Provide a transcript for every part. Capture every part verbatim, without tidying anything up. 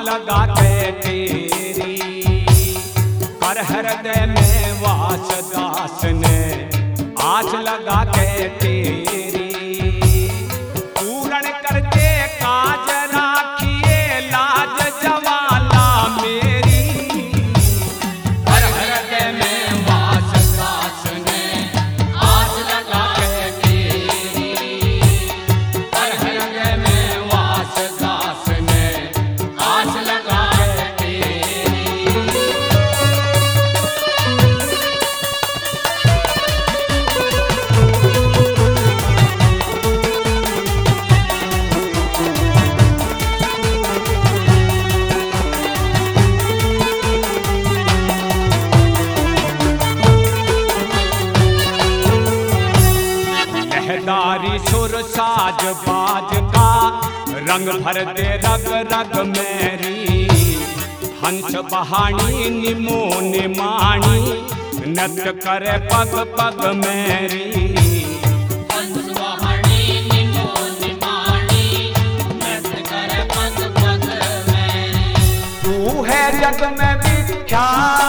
लगा के तेरी, कर हृदय में वास दास ने आस लगा के तेरी। पूर्ण करते काज राखिए लाज जवाला मेरी, कर हृदय में वास दास ने आस लगा के तेरी, कर हृदय में वास दास ने आस लगा के तेरी। लहदारी सुर साज बाज का रंग भर दे रग रग मेरी, हंस बहानी निमो निमाणी नृत्य करे पग पग मेरी। हंस बहानी निमो निमाणी नृत्य करे पग पग मेरी। तू है जग में विख्यात,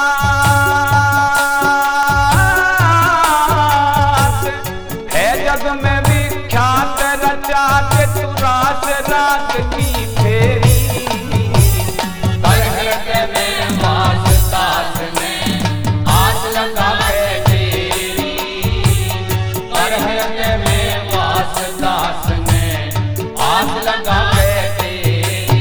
है जग में विख्यात रचा के तू रास रात की फेरी, कर हृदय में वास दास ने आस लगा के तेरी, कर हृदय में वास दास ने आस लगा के तेरी।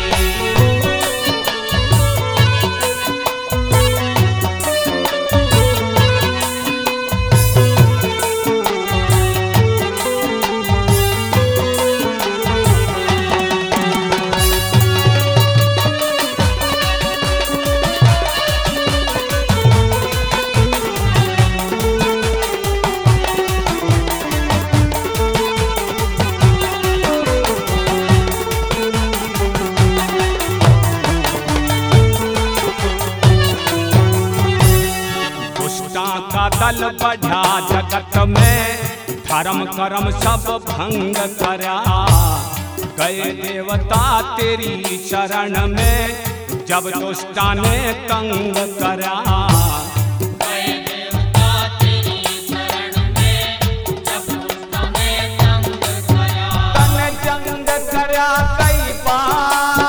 दुष्टां का दल बढ़ा जगत में, धर्म कर्म सब भंग करा। गए देवता तेरी शरण में, जब दुष्टा ने तंग करा। गए देवता तेरी शरण में, जब दुष्टा ने तंग करा। तन जंग करा कई बार,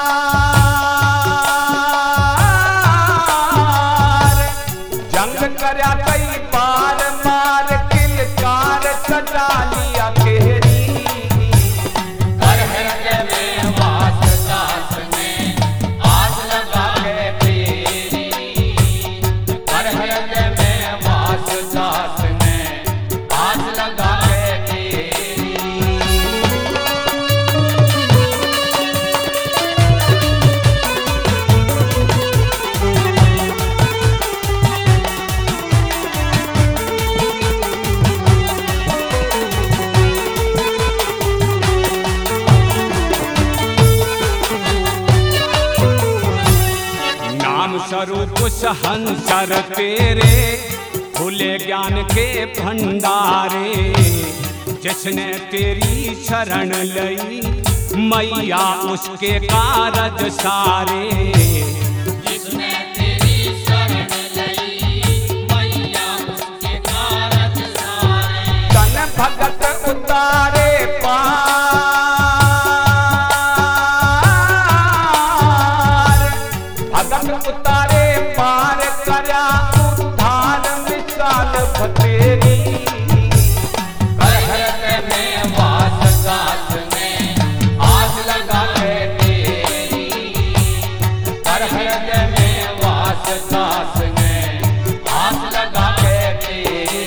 जंग करा कई बार मार किलकार सजा लिया केरी, कर हृदय में वास दास ने आस लगा के तेरी, कर हृदय में वास दास ने आस लगा के तेरी। नाम स्वरूप हंसर तेरे, खुले ज्ञान के भंडारे। जिसने तेरी शरण लई मैया उसके कारज सारे, जिसने तेरी शरण लई मैया उसके कारज सारे। तन भगत उतारे पार, भगत उतारे पार करा उद्धार विशाल भतेरी, कर हृदय में वास दास ने आस लगा के तेरी, कर हृदय में वास दास ने आस लगा के तेरी।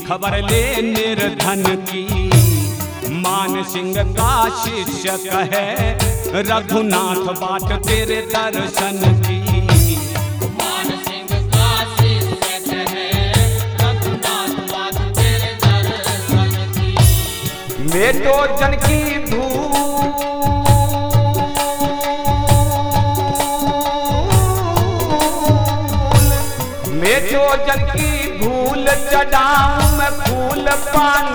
खबर ले निर्धन की। मान सिंह का शिष्य कहे रघुनाथ बाट तेरे दर्शन की। मान सिंह का शिष्य कहे रघुनाथ बाट तेरे दर्शन की। मेटो जन की भूल मेटो जन की भूल चढ़ाऊं मैं फूल पान